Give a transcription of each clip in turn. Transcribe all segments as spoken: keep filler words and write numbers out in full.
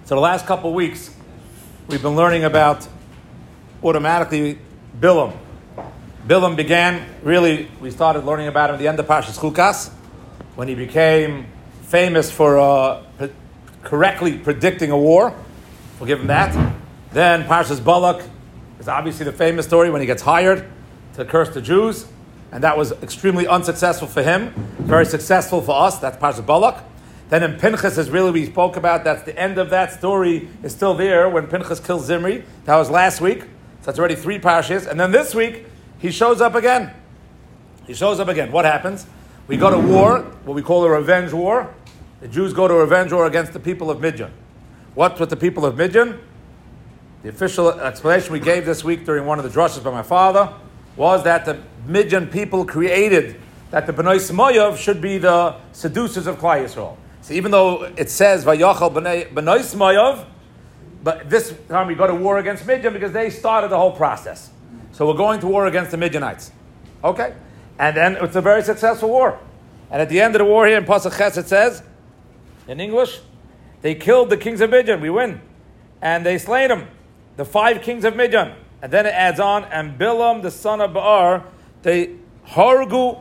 So the last couple of weeks, we've been learning about automatically Bilam. Bilam began, really, we started learning about him at the end of Parshas Chukas, when he became famous for uh, pre- correctly predicting a war. We'll give him that. Then Parshas Balak is obviously the famous story when he gets hired to curse the Jews, and that was extremely unsuccessful for him, very successful for us. That's Parshas Balak. Then in Pinchas is really, we spoke about, that's the end of that story, is still there when Pinchas kills Zimri. That was last week. So that's already three parshas. And then this week, he shows up again. He shows up again. What happens? We go to war, what we call a revenge war. The Jews go to a revenge war against the people of Midian. What with the people of Midian? The official explanation we gave this week during one of the drushes by my father was that the Midian people created that the Bnei Smoyav should be the seducers of Klal Yisrael. So even though it says Vayachal Bnei Smoyav, but this time we go to war against Midian because they started the whole process. So we're going to war against the Midianites. Okay? And then it's a very successful war. And at the end of the war here in Pasuk Ches it says, in English, they killed the kings of Midian. We win. And they slain them. The five kings of Midian. And then it adds on, and Bilam, the son of Baar, they hargu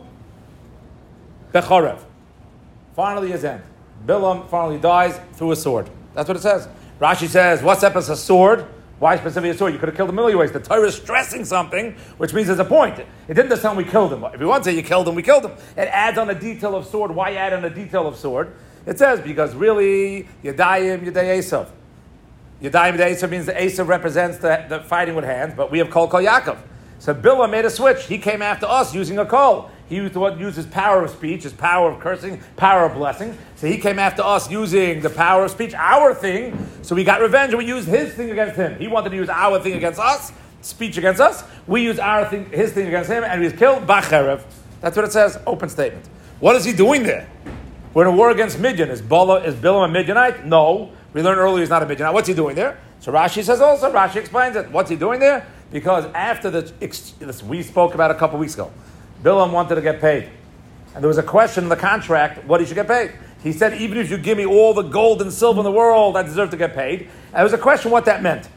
bechorev. Finally his end. Bilam finally dies through a sword. That's what it says. Rashi says, what's up as a sword? Why specifically a sword? You could have killed him a million ways. The Torah is stressing something, which means there's a point. It didn't just tell him we killed him. If you want to say you killed him, we killed him. It adds on a detail of sword. Why add on a detail of sword? It says, because really, Yadayim, Yaday Esav. Yadayim, Yaday Esav means that Esav represents the, the fighting with hands, but we have Kol Kol Yaakov. So Bilam made a switch. He came after us using a kol. He used to use his power of speech, his power of cursing, power of blessing. So he came after us using the power of speech, our thing. So we got revenge and we used his thing against him. He wanted to use our thing against us, speech against us. We used our thing, his thing against him, and he was killed. Bacherev. That's what it says. Open statement. What is he doing there? We're in a war against Midian. Is Bala, is Bilam a Midianite? No. We learned earlier he's not a Midianite. What's he doing there? So Rashi says also, Rashi explains it. What's he doing there? Because after the, this we spoke about a couple weeks ago, Bilam wanted to get paid. And there was a question in the contract, what he should get paid. He said, even if you give me all the gold and silver in the world, I deserve to get paid. And there was a question what that meant.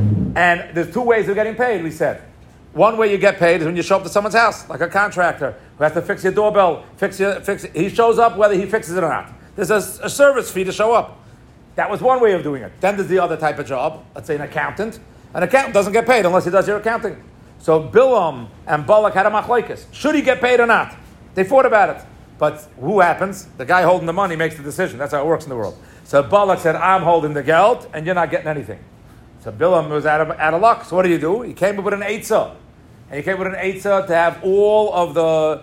And there's two ways of getting paid, we said. One way you get paid is when you show up to someone's house, like a contractor who has to fix your doorbell, fix your, fix it. He shows up whether he fixes it or not. There's a, a service fee to show up. That was one way of doing it. Then there's the other type of job, let's say an accountant. An accountant doesn't get paid unless he does your accounting. So Bilam and Balak had a machlokes. Should he get paid or not? They fought about it. But who happens? The guy holding the money makes the decision. That's how it works in the world. So Balak said, I'm holding the geld and you're not getting anything. So Bilam was out of, out of luck. So what do you do? He came up with an eitzah. And he came with an eitzah to have all of the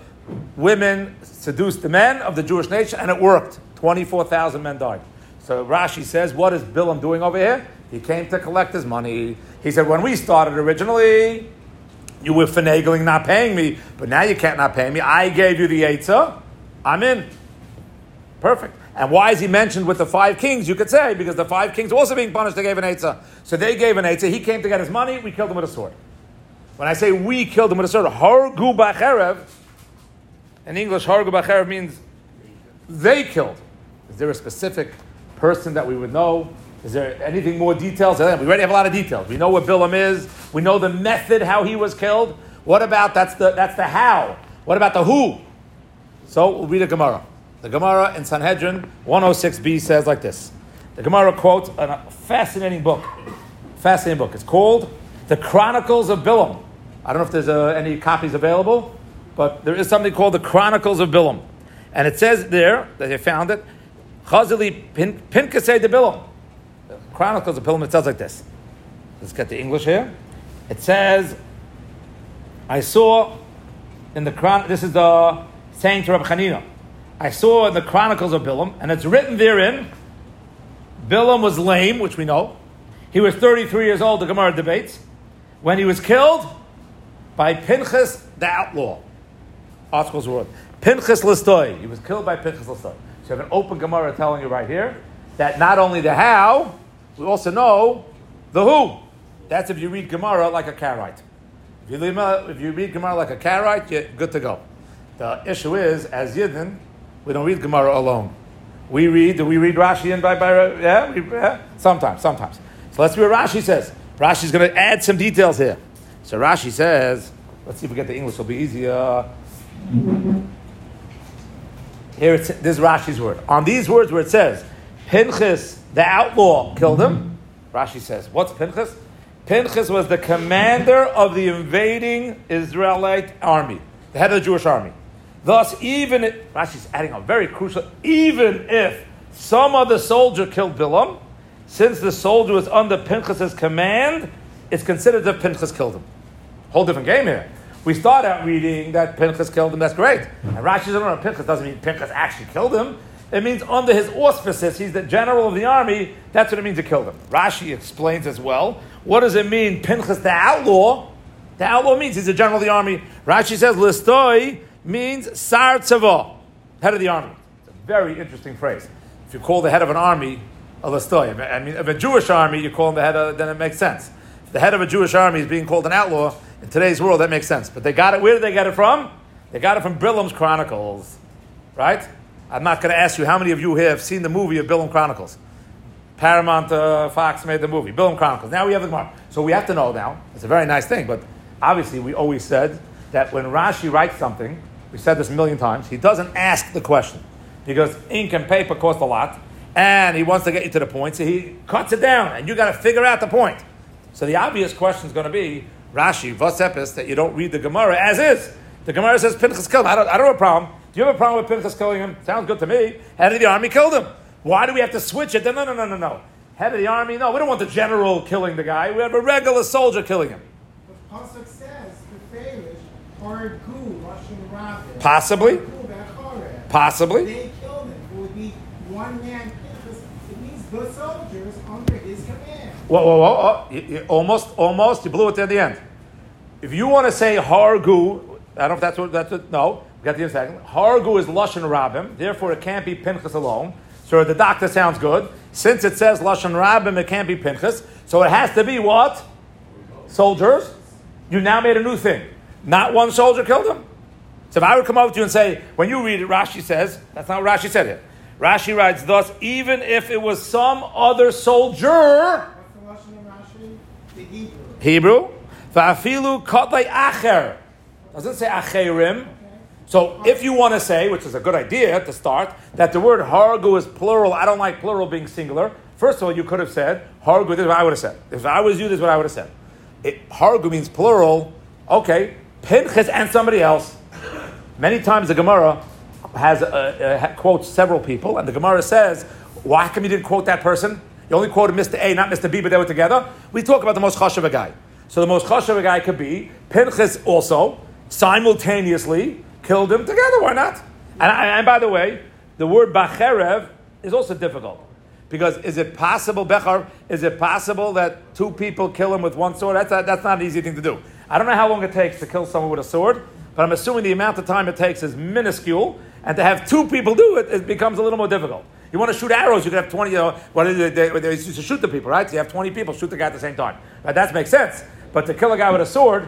women seduce the men of the Jewish nation, and it worked. twenty-four thousand men died. So Rashi says, what is Bilam doing over here? He came to collect his money. He said, when we started originally, you were finagling not paying me, but now you can't not pay me. I gave you the eitzah. I'm in. Perfect. And why is he mentioned with the five kings? You could say, because the five kings were also being punished, they gave an eitzah. So they gave an eitzah. He came to get his money. We killed him with a sword. When I say we killed him with a sword, hargu bacherev, in English, hargu bacherev means they killed. Is there a specific person that we would know? Is there anything more details? We already have a lot of details. We know what Bilam is. We know the method, how he was killed. What about, that's the that's the how. What about the who? So we'll read a Gemara. The Gemara in Sanhedrin one oh six b says like this. The Gemara quotes a fascinating book. Fascinating book. It's called The Chronicles of Bilam. I don't know if there's uh, any copies available, but there is something called The Chronicles of Bilam. And it says there, that they found it, Chazali Pinkasei de Bilam. The Chronicles of Bilam, it says like this. Let's get the English here. It says, I saw in the Chron... This is the saying to Rabbi Chanina. I saw in the Chronicles of Bilam, and it's written therein, Bilam was lame, which we know. He was thirty-three years old, the Gemara debates. When he was killed by Pinchas the outlaw. Articles word. Pinchas Listoi. He was killed by Pinchas Listoi. So you have an open Gemara telling you right here that not only the how, we also know the who. That's if you read Gemara like a Karaite. If you, leave, if you read Gemara like a Karaite, you're good to go. The issue is, as Yidden, we don't read Gemara alone. We read, do we read Rashi in by, by yeah? We, yeah? Sometimes, sometimes. So let's see what Rashi says. Rashi's going to add some details here. So Rashi says, let's see if we get the English, it'll be easier. Here it's, this is Rashi's word. On these words where it says, Pinchas, the outlaw, killed him, Rashi says, what's Pinchas? Pinchas was the commander of the invading Israelite army, the head of the Jewish army. Thus, even if, Rashi's adding a very crucial, even if some other soldier killed Bilam, since the soldier was under Pinchas's command, it's considered that Pinchas killed him. Whole different game here. We start out reading that Pinchas killed him, that's great. And Rashi says, no, no, Pinchas doesn't mean Pinchas actually killed him. It means under his auspices, he's the general of the army, that's what it means to kill him. Rashi explains as well, what does it mean, Pinchas the outlaw? The outlaw means he's the general of the army. Rashi says, Listoi means Sar Tzava, head of the army. It's a very interesting phrase. If you call the head of an army a Listoi, I mean, if a Jewish army, you call him the head of, then it makes sense. If the head of a Jewish army is being called an outlaw, in today's world, that makes sense. But they got it, where did they get it from? They got it from Bilam's Chronicles, right? I'm not going to ask you how many of you here have seen the movie of Bilam Chronicles. Paramount uh, Fox made the movie, Bilam Chronicles. Now we have the Gemara. So we have to know now. It's a very nice thing, but obviously we always said that when Rashi writes something, we said this a million times, he doesn't ask the question because ink and paper cost a lot, and he wants to get you to the point, so he cuts it down, and you got to figure out the point. So the obvious question is going to be, Rashi, Vasepis, that you don't read the Gemara as is. The Gemara says Pinchas killed him. I don't, I don't have a problem. Do you have a problem with Pinchas killing him? Sounds good to me. Head of the army killed him. Why do we have to switch it? No, no, no, no, no. Head of the army, no, we don't want the general killing the guy. We have a regular soldier killing him. But Pasuk says, Beferish, Hard Gu, Russian Rabbit. Possibly. Possibly. They killed him. It would be one man Pinchas. It means the soldiers under his command. Whoa, whoa, whoa. Oh, you, you, almost, almost. You blew it at the end. If you want to say Hargu, I don't know if that's what, that's what, no. We got the second. Hargu is Lashon Rabbim, therefore it can't be Pinchas alone. So the doctor sounds good. Since it says Lashon Rabbim, it can't be Pinchas. So it has to be what? Soldiers. You now made a new thing. Not one soldier killed him. So if I would come over to you and say, when you read it, Rashi says, that's not what Rashi said here. Rashi writes, thus, even if it was some other soldier. What's the Lashon of Rashi? The Hebrew. Hebrew. Va'afilu katlei acher. Doesn't say acherim. So if you want to say, which is a good idea to start, that the word hargu is plural, I don't like plural being singular. First of all, you could have said, hargu, this is what I would have said. If I was you, this is what I would have said. It, hargu means plural, okay, Pinchas and somebody else. Many times the Gemara has uh, uh, quotes several people, and the Gemara says, why come you didn't quote that person? You only quoted Mister A, not Mister B, but they were together. We talk about the most chashuv guy. So the most chashuv guy could be Pinchas also, simultaneously, killed him together, why not? And, and by the way, the word bacherev is also difficult. Because is it possible, bechar, is it possible that two people kill him with one sword? That's, a, that's not an easy thing to do. I don't know how long it takes to kill someone with a sword, but I'm assuming the amount of time it takes is minuscule, and to have two people do it, it becomes a little more difficult. You want to shoot arrows, you can have twenty, you know, what is it, they, they used to shoot the people, right? So you have twenty people shoot the guy at the same time. Right? That makes sense. But to kill a guy with a sword,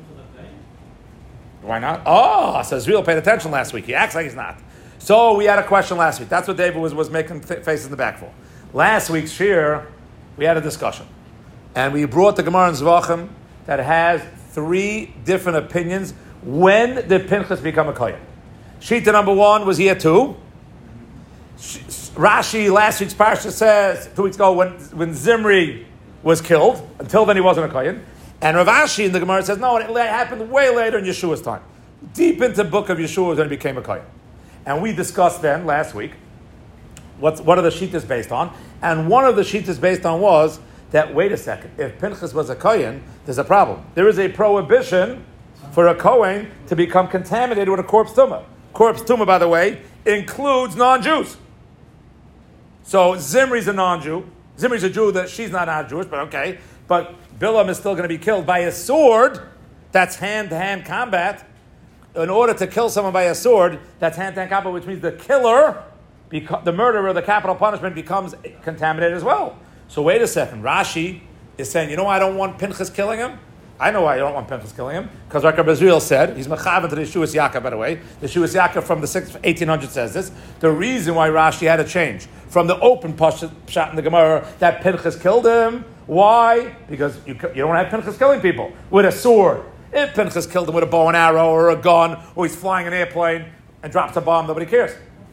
why not? Oh, so Israel paid attention last week. He acts like he's not. So we had a question last week. That's what David was, was making th- faces in the back for. Last week's shir, we had a discussion. And we brought the Gemara in Zvachim that has three different opinions. When did Pinchas become a Kohen? Shita number one was here too. Rashi, last week's parsha says, two weeks ago, when, when Zimri was killed. Until then he wasn't a Kohen. And Rav Ashi in the Gemara says, no, it happened way later in Yeshua's time. Deep into the book of Yeshua when he became a Kohen. And we discussed then, last week, what's, what are the Shitas based on? And one of the Shitas based on was that, wait a second, if Pinchas was a Kohen, there's a problem. There is a prohibition for a Kohen to become contaminated with a corpse tumah. Corpse tumah, by the way, includes non-Jews. So Zimri's a non-Jew. Zimri's a Jew, that she's not non-Jewish, but okay. But Bilam is still going to be killed by a sword. That's hand-to-hand combat. In order to kill someone by a sword, that's hand-to-hand combat, which means the killer, beca- the murderer, the capital punishment becomes contaminated as well. So wait a second. Rashi is saying, you know why I don't want Pinchas killing him? I know why you don't want Pinchas killing him. Because like Rabbi Israel said, he's mechavan to the Yeshuas Yaakov, by the way. The Yeshuas Yaakov from the eighteen hundreds says this. The reason why Rashi had to change from the open pshat in the Gemara that Pinchas killed him. Why? Because you, you don't have Pinchas killing people with a sword. If Pinchas killed him with a bow and arrow or a gun, or he's flying an airplane and drops a bomb, nobody cares.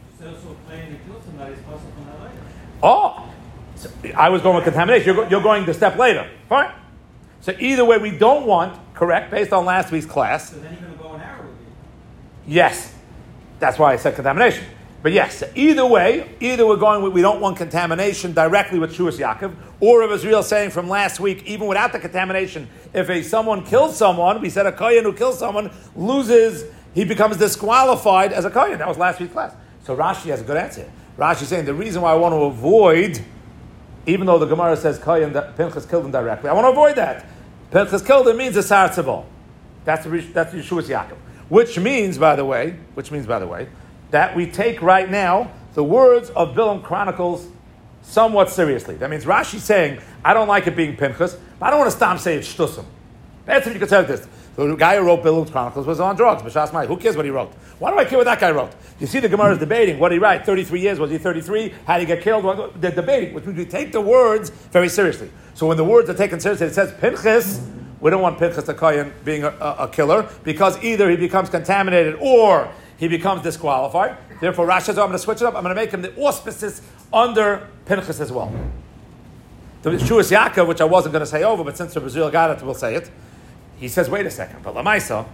Oh, so I was going with contamination. You're, you're going the step later. Fine. So either way, we don't want, correct, based on last week's class. So then you're going to go an arrow with you. Yes. That's why I said contamination. But yes, so either way, either we're going with, we don't want contamination directly with Shuas Yaakov, or if Israel saying from last week, even without the contamination, if a someone kills someone, we said a kohen who kills someone loses, he becomes disqualified as a kohen. That was last week's class. So Rashi has a good answer. Rashi is saying the reason why I want to avoid, even though the Gemara says kohen that Pinchas killed him directly, I want to avoid that. Pinchas killed him means a sar tzavol. That's the that's the Shuas Yaakov. Which means, by the way, which means, by the way, that we take right now the words of Bilam Chronicles somewhat seriously. That means Rashi saying, I don't like it being Pinchas, but I don't want to stop saying it's Shtusim. That's if you could say this. The guy who wrote Bilam Chronicles was on drugs. B'shas Mai. Who cares what he wrote? Why do I care what that guy wrote? You see the Gemara is debating. What did he write? thirty-three years. Was he thirty-three? How did he get killed? They're debating, which means we take the words very seriously. So when the words are taken seriously, it says Pinchas. We don't want Pinchas the Kohen being a, a, a killer, because either he becomes contaminated or he becomes disqualified. Therefore, Rashi says, oh, I'm going to switch it up. I'm going to make him the auspices under Pinchas as well. The Shuas Yaakov, which I wasn't going to say over, but since the Brazil got it, we'll say it. He says, wait a second, but Lamaisa,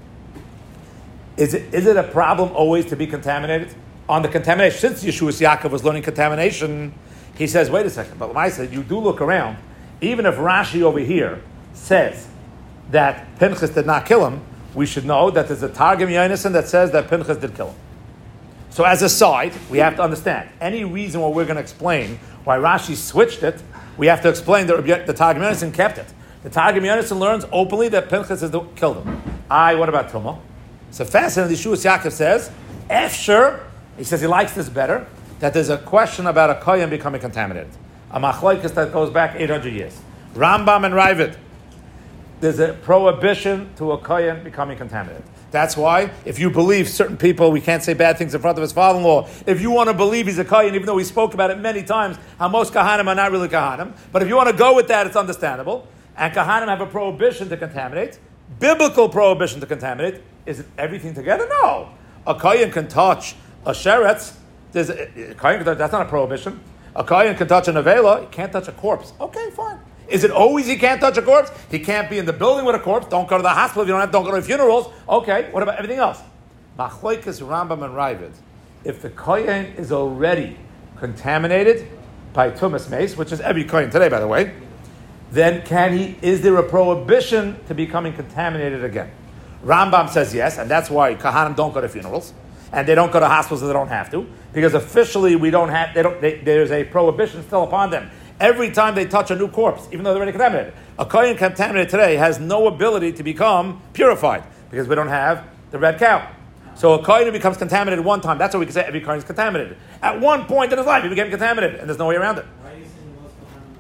is it, is it a problem always to be contaminated? On the contamination, since Yeshuas Yaakov was learning contamination, he says, wait a second, but Lamaisa, you do look around, even if Rashi over here says that Pinchas did not kill him, we should know that there's a Targum Yonason that says that Pinchas did kill him. So as a side, we have to understand, any reason why we're going to explain why Rashi switched it, we have to explain that the Targum Yonason kept it. The Targum Yonason learns openly that Pinchas is the, killed him. I, what about Tumah? So fascinating, the Yeshuas Yaakov says, Efsher, he says he likes this better, that there's a question about a kohen becoming contaminated. A machlokes that goes back eight hundred years. Rambam and Ravid, there's a prohibition to a kohen becoming contaminated. That's why, if you believe certain people, we can't say bad things in front of his father-in-law. If you want to believe he's a kohen, even though we spoke about it many times, how most kahanim are not really kahanim, but if you want to go with that, it's understandable. And kahanim have a prohibition to contaminate, biblical prohibition to contaminate. Is it everything together? No. A kohen can touch a sheretz. There's a, a kohen can touch, that's not a prohibition. A kohen can touch a nevela. He can't touch a corpse. Okay, fine. Is it always he can't touch a corpse? He can't be in the building with a corpse. Don't go to the hospital if you don't have. Don't go to funerals. Okay. What about everything else? Machlokes Rambam and Ravid. If the kohen is already contaminated by tumas mace, which is every kohen today, by the way, then can he? Is there a prohibition to becoming contaminated again? Rambam says yes, and that's why kahanim don't go to funerals and they don't go to hospitals if they don't have to, because officially we don't have. They don't. They, there's a prohibition still upon them. Every time they touch a new corpse, even though they're already contaminated. A kohen contaminated today has no ability to become purified because we don't have the red cow. So a kohen who becomes contaminated one time, that's what we can say every kohen is contaminated. At one point in his life, he became contaminated, and there's no way around it. Why are you saying most kahanim?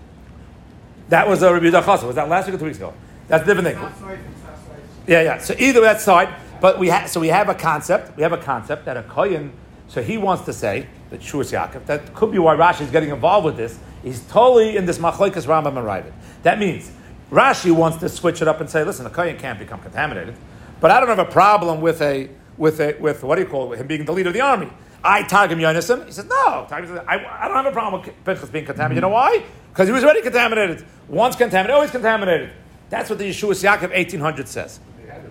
That was a Rabbi Yehuda. Was that last week or two weeks ago? That's a different thing. Yeah, yeah. So either that side, but we have so we have a concept. We have a concept that a kohen. So he wants to say that Shuas Yaakov. That could be why Rashi is getting involved with this. He's totally in this machlokes Rambam and Ravid. That means Rashi wants to switch it up and say, listen, a kohen can't become contaminated, but I don't have a problem with a with a with what do you call it, him being the leader of the army. I Targum Yonason. He says no. Targum says, I, I don't have a problem with Pinchas being contaminated. You know why? Because he was already contaminated. Once contaminated, always contaminated. That's what the Yeshuas Yaakov eighteen hundred says.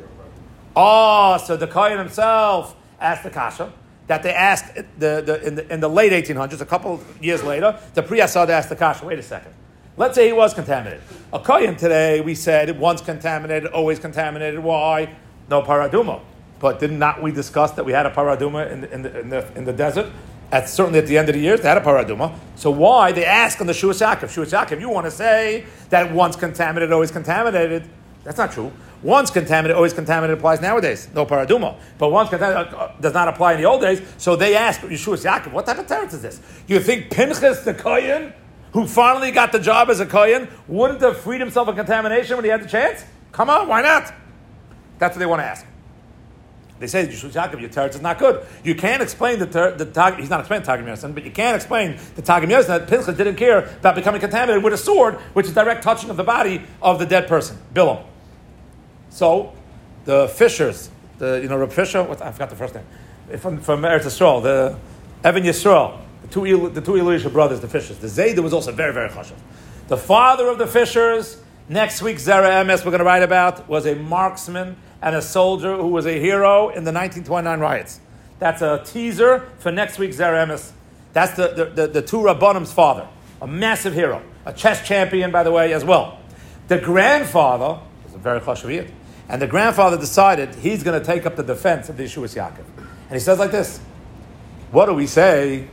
Oh, so the kohen himself asked the kasha that they asked the, the, in, the, in the late eighteen hundreds, a couple of years later, the Pri Yasod asked the kasha, wait a second. Let's say he was contaminated. A kohen today, we said, once contaminated, always contaminated. Why? No paraduma. But did not we discuss that we had a paraduma in the, in the, in the, in the desert? At, certainly at the end of the years, they had a paraduma. So why? They ask on the Shuas Yaakov. Shuas Yaakov, you want to say that once contaminated, always contaminated. That's not true. Once contaminated, always contaminated applies nowadays. No paraduma. But once contaminated uh, does not apply in the old days. So they ask Yeshuas Yaakov, what type of teretz is this? You think Pinchas the kohen, who finally got the job as a kohen, wouldn't have freed himself of contamination when he had the chance? Come on, why not? That's what they want to ask. They say, Yeshua Yaakov, your teretz is not good. You can't explain the, ter- the tag, he's not explaining Targum Yosin, but you can't explain the Targum Yosin that Pinchas didn't care about becoming contaminated with a sword, which is direct touching of the body of the dead person, Bilam. So, the Fishers, the, you know, Reb Fisher, what, I forgot the first name, from, from Eretz Yisrael, the Evan Yisrael, the two, El- the two Elisha brothers, the Fishers. The Zayda was also very, very chashuv. The father of the Fishers, next week, Zera Emes, we're going to write about, was a marksman and a soldier who was a hero in the nineteen twenty-nine riots. That's a teaser for next week's Zera Emes. That's the, the, the, the two Rabbanim's father, a massive hero, a chess champion, by the way, as well. The grandfather was a very chashuv, and the grandfather decided he's going to take up the defense of the Yeshua Yaakov. And he says like this, what do we say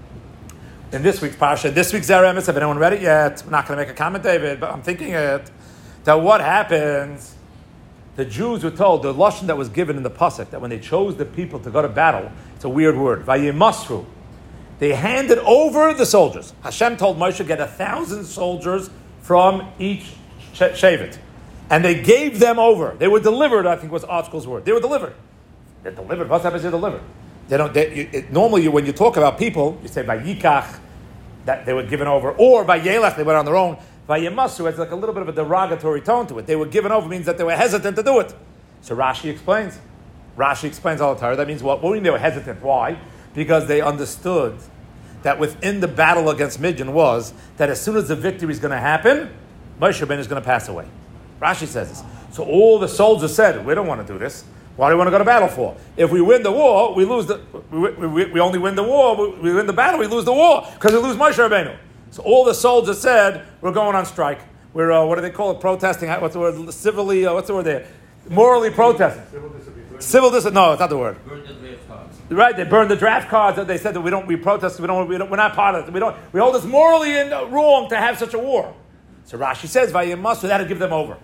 in this week's Parsha, this week's Zera Emes? Have anyone read it yet? I'm not going to make a comment, David, but I'm thinking it, that what happens, the Jews were told, the lashon that was given in the pasuk, that when they chose the people to go to battle, it's a weird word, vayimasru. They handed over the soldiers. Hashem told Moshe, get a thousand soldiers from each shevet. And they gave them over. They were delivered, I think was Artsko's word. They were delivered. They're delivered. What's happens? They're delivered. They don't, they, you, it, normally, you, when you talk about people, you say vayikach, that they were given over, or vayelech, they went on their own. Vayimasu has like a little bit of a derogatory tone to it. They were given over means that they were hesitant to do it. So Rashi explains. Rashi explains all the Torah. That means what? What do you mean they were hesitant? Why? Because they understood that within the battle against Midian was that as soon as the victory is going to happen, Moshe Rabbeinu is going to pass away. Rashi says this. So all the soldiers said, we don't want to do this. Why do we want to go to battle for? If we win the war, we lose the. We, we, we only win the war. We, we win the battle, we lose the war because we lose Moshe Rabbeinu. So all the soldiers said, we're going on strike. We're, uh, what do they call it, protesting? What's the word? Civilly, uh, what's the word there? Morally protesting. Civil disobedience. Civil dis- No, it's not the word. Burn the draft cards. Right, they burned the draft cards. They said that we don't, we protest, we don't, we don't, we're not part of it. We don't, we hold this morally in, uh, wrong to have such a war. So Rashi says, Vayimasu, they had to give them over.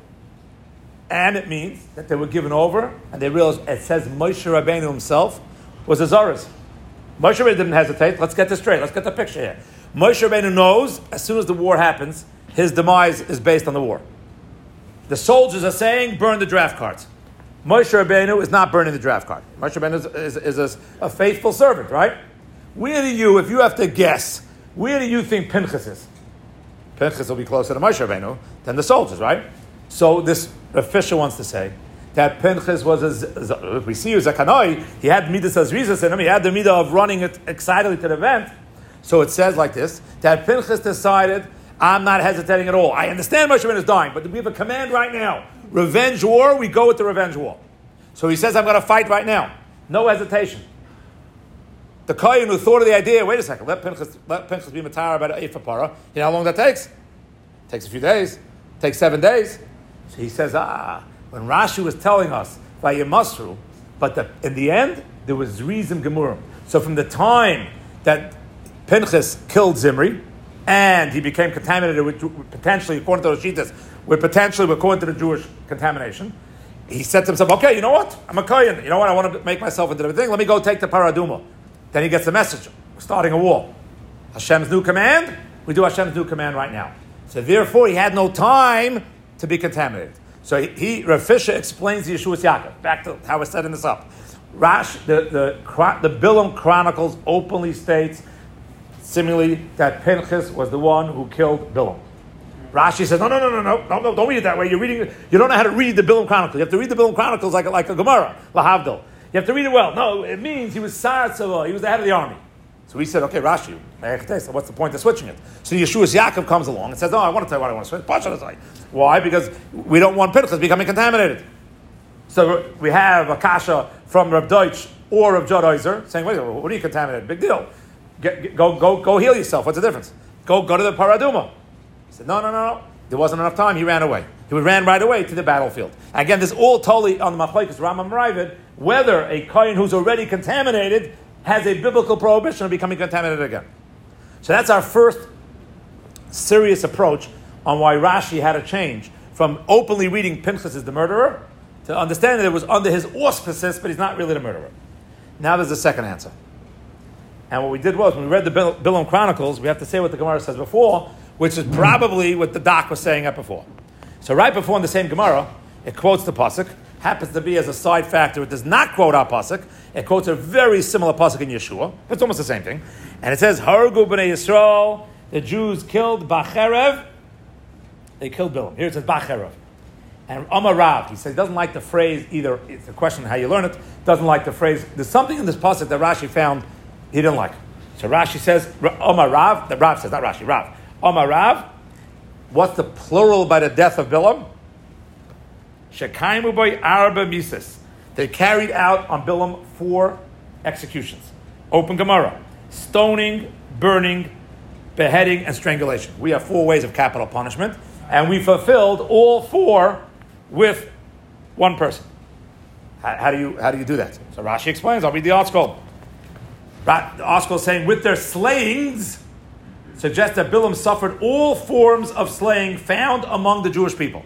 And it means that they were given over, and they realized, it says Moshe Rabbeinu himself was a Zorah. Moshe Rabbeinu didn't hesitate. Let's get this straight. Let's get the picture here. Moshe Rabbeinu knows as soon as the war happens, his demise is based on the war. The soldiers are saying, burn the draft cards. Moshe Rabbeinu is not burning the draft card. Moshe Rabbeinu is, is, is a, a faithful servant, right? Where do you, if you have to guess, where do you think Pinchas is? Pinchas will be closer to Moshe Rabbeinu than the soldiers, right? So this official wants to say that Pinchas was, a, if we see Zakanoi, he had Midas Azrizas in him, he had the Midah of running it excitedly to the event. So it says like this, that Pinchas decided, I'm not hesitating at all. I understand Moshe Rabbeinu is dying, but we have a command right now. Revenge war, we go with the revenge war. So he says, I'm going to fight right now. No hesitation. The Kohen who thought of the idea, wait a second, let Pinchas, let Pinchas be Matar about an Ephah. You know how long that takes? It takes a few days. It takes seven days. So he says, ah, when Rashi was telling us, Vayimasru, but the, in the end, there was Zrizim Gemurim. So from the time that Pinchas killed Zimri, and he became contaminated with, potentially, according to the Shitas, with potentially, according to the Jewish contamination, he said to himself, okay, you know what? I'm a Kohen. You know what? I want to make myself into the thing. Let me go take the Paraduma. Then he gets the message. We're starting a war. Hashem's new command, we do Hashem's new command right now. So therefore, he had no time to be contaminated. So he, he Rav Fisher explains the Yeshua Yaakov. Back to how we're setting this up. Rash, the, the, the Bilam Chronicles openly states, similarly, that Pinchas was the one who killed Bilam. Rashi says, no, no, no, no, no, no, no, don't read it that way. You're reading, you don't know how to read the Bilam Chronicles. You have to read the Bilam Chronicles like, like a Gemara, Lahavdil. You have to read it well. No, it means he was Sar Tzavah, he was the head of the army. So we said, okay, Rashi, what's the point of switching it? So Yeshua Yaakov comes along and says, no, I want to tell you what I want to switch. Why? Because we don't want Pinchas becoming contaminated. So we have a kasha from Reb Deutsch or Reb Jod Oizer saying, wait, what are you contaminated? Big deal. Get, get, go, go, go heal yourself. What's the difference? Go, go to the Paraduma. He said, no, no, no, no. There wasn't enough time. He ran away. He ran right away to the battlefield. Again, this all totally on the Machlokes Rambam Ravid, whether a Kohen who's already contaminated has a biblical prohibition of becoming contaminated again. So that's our first serious approach on why Rashi had to change from openly reading Pinchas as the murderer to understanding that it was under his auspices, but he's not really the murderer. Now there's a second answer. And what we did was, when we read the Bilam Chronicles, we have to say what the Gemara says before, which is probably what the doc was saying up before. So right before in the same Gemara, it quotes the pasuk. Happens to be as a side factor, it does not quote our pasuk. It quotes a very similar pasuk in Yeshua, but it's almost the same thing. And it says, Hargu b'nei Yisrael, the Jews killed Bacherev. They killed Bilam. Here it says Bacherev. And Amar Rav, he says he doesn't like the phrase either. It's a question how you learn it. Doesn't like the phrase. There's something in this pasuk that Rashi found he didn't like. So Rashi says, Amar Rav, that Rav says, not Rashi, Rav. Amar Rav, what's the plural by the death of Bilam? Shekaimu by arba mises. They carried out on Bilam four executions. Open Gemara. Stoning, burning, beheading, and strangulation. We have four ways of capital punishment, and we fulfilled all four with one person. How, how do you how do you do that? So Rashi explains. I'll read the article. The article is saying, with their slayings, suggests that Bilam suffered all forms of slaying found among the Jewish people.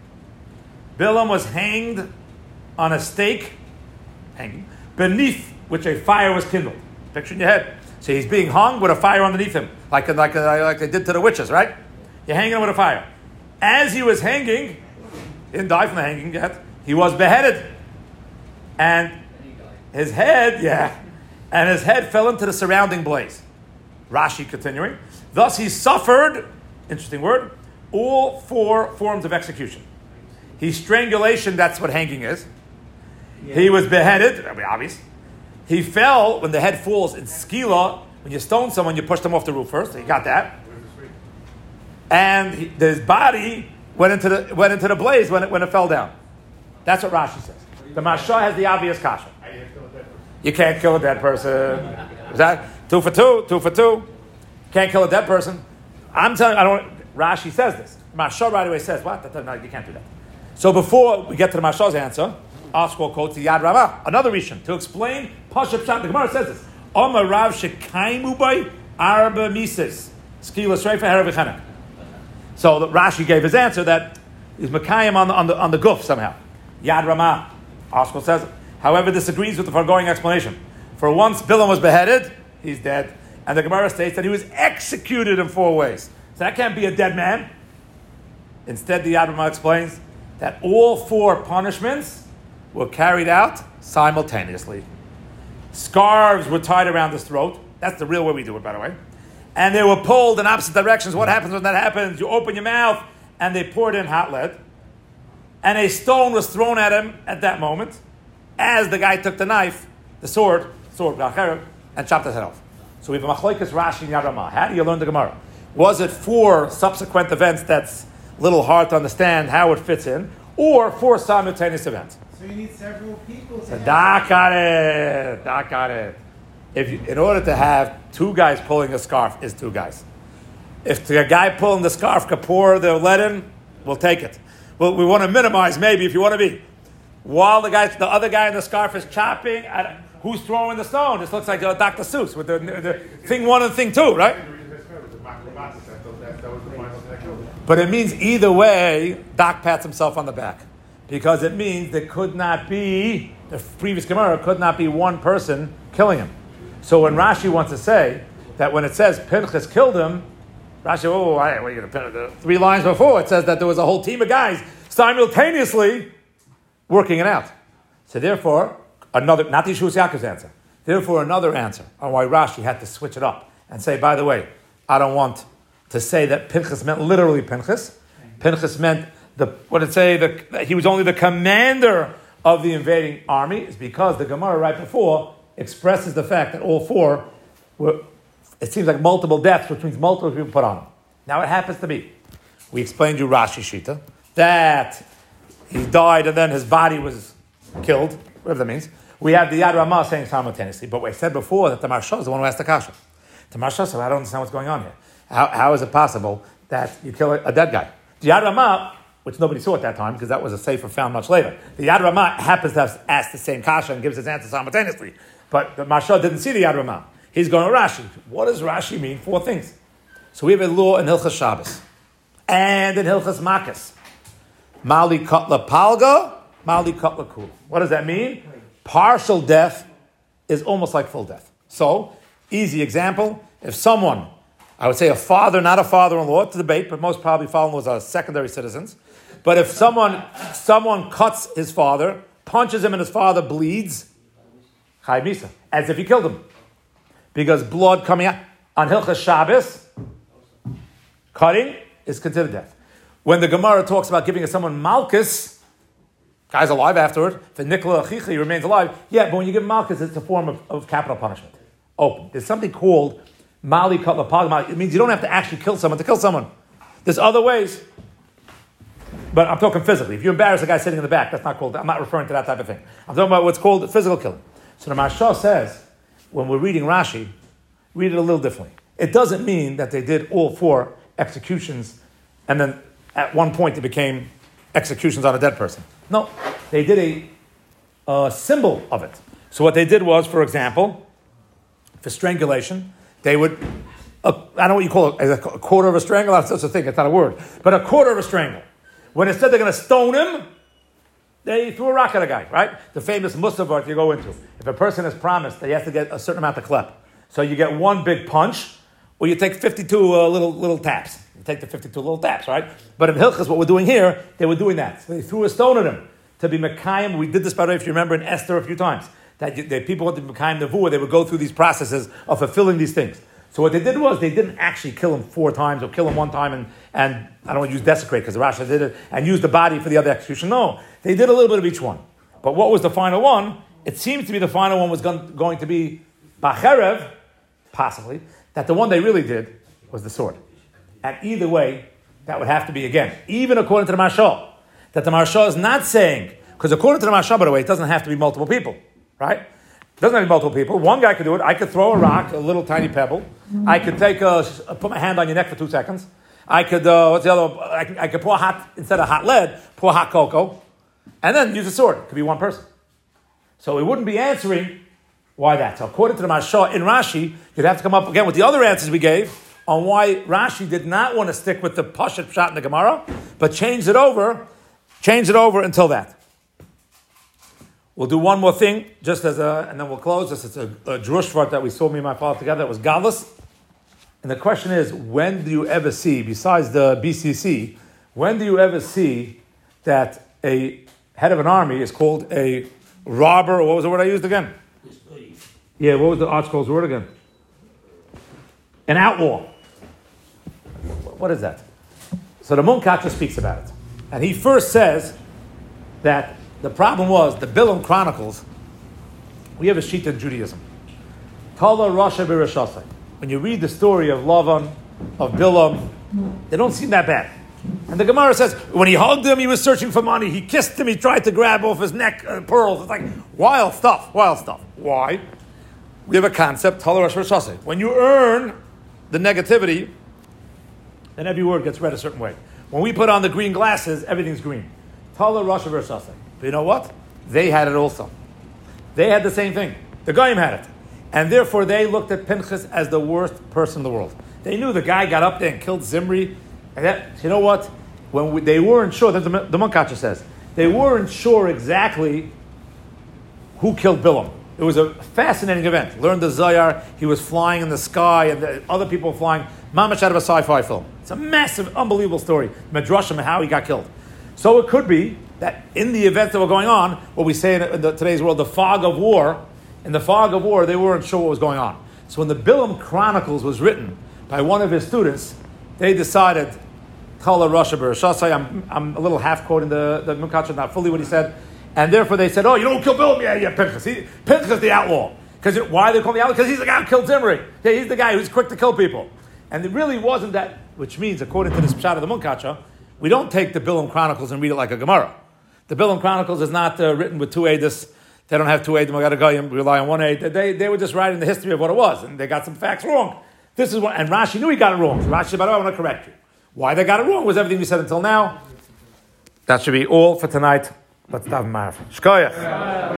Bilam was hanged on a stake, hanging, beneath which a fire was kindled. Picture in your head. So he's being hung with a fire underneath him, like, like, like they did to the witches, right? You're hanging him with a fire. As he was hanging, he didn't die from the hanging yet, he was beheaded. And his head, yeah, and his head fell into the surrounding blaze. Rashi continuing. Thus he suffered, interesting word, all four forms of execution. He strangulation, that's what hanging is. Yeah. He was beheaded, that'll be obvious. He fell, when the head falls in skila, when you stone someone, you push them off the roof first. You got that. And he, his body went into the went into the blaze when it when it fell down. That's what Rashi says. The Mashah has the obvious kasha. You can't kill a dead person. Is that two for two? Two for two. Can't kill a dead person. I'm telling you, I don't. Rashi says this. Mashah right away says what? No, you can't do that. So before we get to the Mashah's answer, Oswald quotes the Yad Ramah, another Rishon, to explain Pashup Pshat. The Gemara says this: Amar Rav shekaimu by arba mises skila sreifa herav v'chanek. So the Rashi gave his answer that he's Mekayim on the on the on the guf somehow. Yad Ramah. Oswald says, however, disagrees with the foregoing explanation. For once Bilam was beheaded, he's dead, and the Gemara states that he was executed in four ways. So that can't be a dead man. Instead, the Yad Ramah explains that all four punishments were carried out simultaneously. Scarves were tied around his throat. That's the real way we do it, by the way. And they were pulled in opposite directions. What happens when that happens? You open your mouth, and they poured in hot lead. And a stone was thrown at him at that moment, as the guy took the knife, the sword, sword, and chopped his head off. So we have a machlokes Rashi and Yad Ramah. How do you learn the Gemara? Was it four subsequent events that's a little hard to understand how it fits in, or four simultaneous events? So you need several people to So Doc got it. Doc got it. If you, in order to have two guys pulling a scarf is two guys. If the guy pulling the scarf could pour the lead in, we'll take it. Well, we want to minimize maybe if you want to be. While the guy, the other guy in the scarf is chopping, at, who's throwing the stone? This looks like uh, Doctor Seuss with the, the thing one and thing two, right? But it means either way, Doc pats himself on the back. Because it means there could not be, the previous Gemara could not be one person killing him. So when Rashi wants to say that when it says Pinchas killed him, Rashi, oh, what are you going to pin Three lines before, it says that there was a whole team of guys simultaneously working it out. So therefore, another, not the Yeshua Yaakov's answer, therefore another answer on why Rashi had to switch it up and say, by the way, I don't want to say that Pinchas meant literally Pinchas. Pinchas meant, the what did it say, the, he was only the commander of the invading army, is because the Gemara right before expresses the fact that all four were, it seems like multiple deaths, which means multiple people put on him. Now it happens to be, we explained you Rashi Shita, that he died and then his body was killed, whatever that means. We have the Yad Ramah saying simultaneously, but we said before that the Maharsha is the one who asked the kasha. The Maharsha said, I don't understand what's going on here. How, how is it possible that you kill a, a dead guy? The Yad Ramah, which nobody saw at that time because that was a sefer found much later, the Yad Ramah happens to have asked the same kasha and gives his answer simultaneously. But the Maharsha didn't see the Yad Ramah. He's going to Rashi. What does Rashi mean? Four things. So we have a law in Hilchas Shabbos and in Hilchas Makas. Mali Kotla Palga, Mali Kotla Kul. What does that mean? Partial death is almost like full death. So, easy example, if someone I would say a father, not a father-in-law, to debate, but most probably father-in-laws are secondary citizens. But if someone someone cuts his father, punches him and his father bleeds, Chai Misa, as if he killed him. Because blood coming out on Hilchas Shabbos, cutting is considered death. When the Gemara talks about giving someone Malchus, guy's alive afterward, if Nikla Achicha, he remains alive, yeah, but when you give Malchus, it's a form of, of capital punishment. Open. There's something called Mali Kapla. It means you don't have to actually kill someone to kill someone. There's other ways. But I'm talking physically. If you embarrass a guy sitting in the back, that's not called, I'm not referring to that type of thing. I'm talking about what's called physical killing. So the Maharsha says, when we're reading Rashi, read it a little differently. It doesn't mean that they did all four executions and then at one point it became executions on a dead person. No, they did a, a symbol of it. So what they did was, for example, for strangulation, they would, uh, I don't know what you call it, a quarter of a strangle, that's such a thing, it's not a word, but a quarter of a strangle. When instead they're going to stone him, they threw a rock at a guy, right? The famous Musavart you go into. If a person is promised that he has to get a certain amount of klep, so you get one big punch, or you take fifty-two uh, little little taps. You take the fifty-two little taps, right? But in Hilchas, what we're doing here, they were doing that. So they threw a stone at him to be Mekayim. We did this, by the way, if you remember, in Esther a few times. That, you, that people wanted to be Mekayim Nevuah, they would go through these processes of fulfilling these things. So what they did was, they didn't actually kill him four times, or kill him one time, and, and I don't want to use desecrate, because the Rashi did it, and use the body for the other execution. No, they did a little bit of each one. But what was the final one? It seems to be the final one was going, going to be Bacherev, possibly, that the one they really did was the sword. And either way, that would have to be, again, even according to the Maharsha, that the Maharsha is not saying, because according to the Maharsha, by the way, it doesn't have to be multiple people, right? It doesn't have to be multiple people. One guy could do it. I could throw a rock, a little tiny pebble. I could take a, put my hand on your neck for two seconds. I could, uh, what's the other, I could, I could pour hot, instead of hot lead, pour hot cocoa, and then use a sword. It could be one person. So we wouldn't be answering why that. So according to the Maharsha, in Rashi, you'd have to come up again with the other answers we gave on why Rashi did not want to stick with the Pashat Pshat in the Gemara, but changed it over, changed it over until that. We'll do one more thing, just as a, and then we'll close this. It's a, a drushvart that we saw me and my father together. It was Galus. And the question is, when do you ever see, besides the B C C, when do you ever see that a head of an army is called a robber, or what was the word I used again? Yeah, what was the ArtScrolls word again? An outlaw. What is that? So the Munkacher speaks about it. And he first says that the problem was, the Bilam Chronicles, we have a sheet in Judaism. Tala Rasha B'Rashasai. When you read the story of Lavan, of Bilam, they don't seem that bad. And the Gemara says, when he hugged him, he was searching for money. He kissed him, he tried to grab off his neck uh, pearls. It's like wild stuff, wild stuff. Why? We have a concept, Tala Rasha B'Rashasai. When you earn the negativity, then every word gets read a certain way. When we put on the green glasses, everything's green. Tala Rasha B'Rashasai. But you know what? They had it also. They had the same thing. The Goyim had it. And therefore they looked at Pinchas as the worst person in the world. They knew the guy got up there and killed Zimri. And that, you know what? When we, they weren't sure, that's the, the Munkacher says, they weren't sure exactly who killed Bilam. It was a fascinating event. Learned the Zohar, he was flying in the sky, and the other people were flying. Mamash out of a sci-fi film. It's a massive, unbelievable story. Medrashim, how he got killed. So it could be that in the events that were going on, what we say in the, today's world, the fog of war, in the fog of war, they weren't sure what was going on. So when the Bilam Chronicles was written by one of his students, they decided, Kala Rasha B'Rashasai, I'm, I'm a little half quoting the, the Munkacher, not fully what he said, and therefore they said, oh, you don't kill Bilam? Yeah, yeah, Pinchas. He, Pinchas the outlaw. Because why they call him the outlaw? Because he's the guy who killed Zimri. Yeah, he's the guy who's quick to kill people. And it really wasn't that, which means, according to this pshat of the Munkacher, we don't take the Bilam Chronicles and read it like a Gemara. The Bilam Chronicles is not uh, written with two edis. They don't have two edis. We got to go and rely on one ed. They they were just writing the history of what it was, and they got some facts wrong. This is what, and Rashi knew he got it wrong. So Rashi said, by the way, I want to correct you. Why they got it wrong was everything we said until now. That should be all for tonight. Let's daven Ma'ariv. Shkoyach.